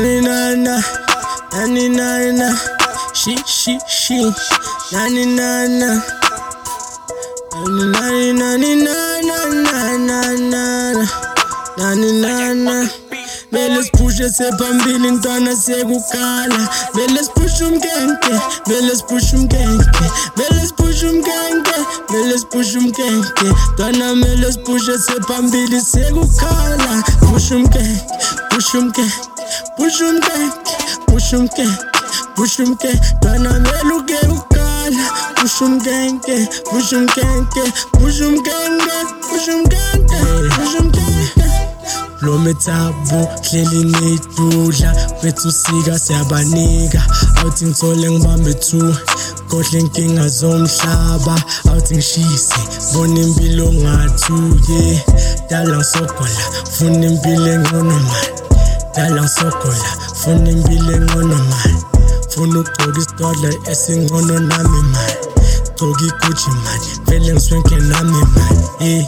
na nani na she nani na nani na Vele sipushe sephambili ntwana sekukhala Vele sipushe umkenke Vele sipushe umkenke Vele sipushe umkenke Vele sipushe umkenke Ntwana mele sipushe sephambili sekukhala Push umkenke Push umkenke Push umkenke Push umkenke Push umkenke Ntwana mele uke ukhala Push umkenke Push umkenke Push umkenke Push umkenke Push umkenke Lo metabu hleli nidudla Bethu sika siyabanika Awuthi ngithole ngibambe two Kohle inkinga zomhlaba Awuthi ngishise Bona impilo ngathuye Dala ngisogola Funa impilo engcono man Dala ngisogola Funa impilo engcono man Funa ukugcoka isitodla esingcono nami man Gcoka iGucci man Vele ngiswenke nami man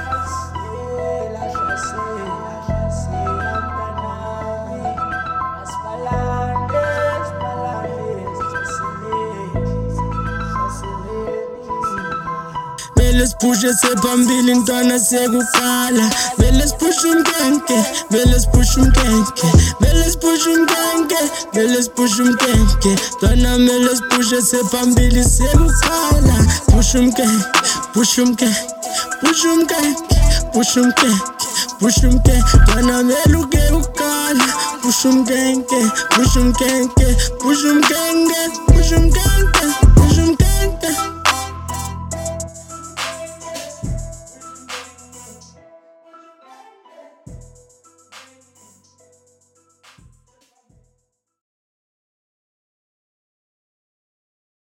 Vele sipushe sephambili ntwana sekukhala Vele sipushe umkenke Vele sipushe umkenke Vele sipushe umkenke Vele sipushe umkenke Ntwana mele sipushe sephambili sekukhala Push umkenke Push umkenke Push umkenke Push umkenke Push umkenke Ntwana mele uke ukhala Push umkenke Push umkenke Push umkenke Push umkenke Push umkenke